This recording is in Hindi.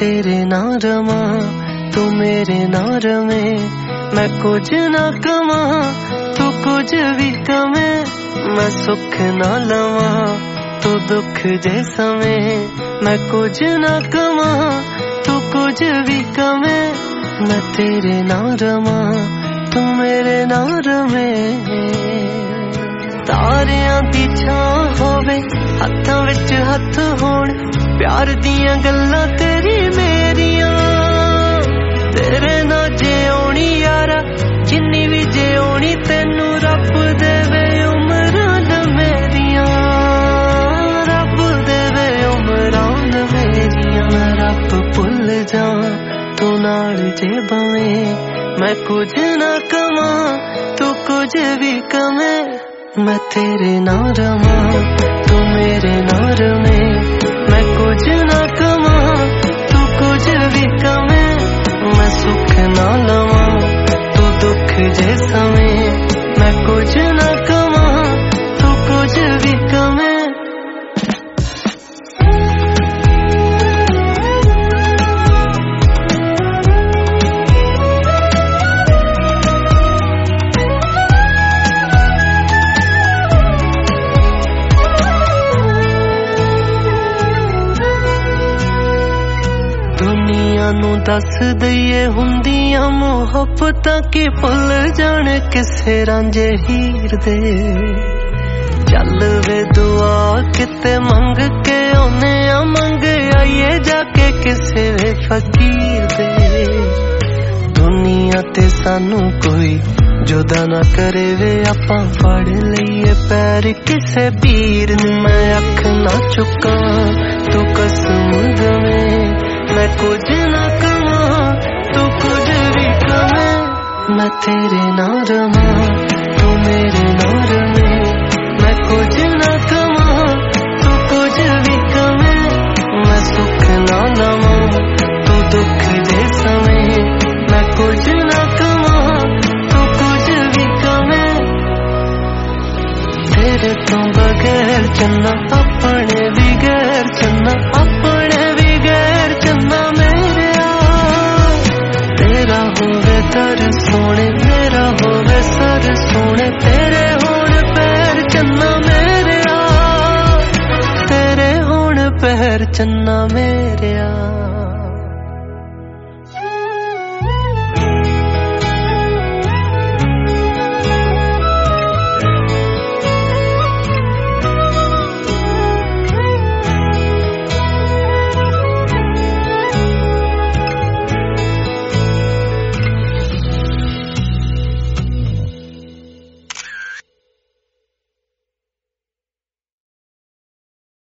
तेरे ना रवा तू मेरे ना रवे, मैं कुछ ना कमा तू कुछ भी कमे, मैं सुख ना लवा तू दुख जे समे, मैं कुछ ना कमा तू कुछ भी कमे, मैं तेरे ना रवा तू मेरे ना रवे। तारियां दी छां होवे हत्थां विच हत्थ होण, प्यार दियां गल्लां तेरी मेरियां, तेरे ना जे आउणी यारा जिन्नी भी जे आउणी, तैनू रब देवे उमरां मेरियां, रब देवे उमरां मेरियां। मैं रब भुल जा तू नाल जे बवे, मैं कुछ ना कमा तू कुछ भी कमे, मैं तेरे ना रवा तू मेरे ना रवे, मैं कुछ ना कमा तू कुछ भी कमे, मैं सुख ना लवा तू दुख जे समे, मैं कुछ ना कमा तू कुछ भी कमे। नू दस दईए हुंदियां मुहब्बतां कि भुल जाण किसे रांझे हीर दे, चल वे दुआ किते मंग के आउने आ, मंग आइए जाके किसे वे फकीर दे। दुनिया ते सानू कोई जुदा ना करे वे, आपां फड़ लईए पैर किसे पीर नू, मैं अख ना चुका तू कसम दवे, मैं कुछ ना कमा तू कुछ भी कमे, मैं तेरे ना रवा तू मेरे ना रवे, मैं कुछ ना कमा तू कुछ भी कमे, मैं सुख ना लवा तू दुख दे समे, मैं कुछ ना कमा तू कुछ भी कमे। तेरे तो बगैर चन्ना अपने भी गैर चन्ना, अपने भी गैर चन्ना मेरे आ, तेरा होवे दर सोने मेरा होवे सर सोने, तेरे होण पैर चन्ना मेरे आ, तेरे होण पैर चन्ना मेरे आ।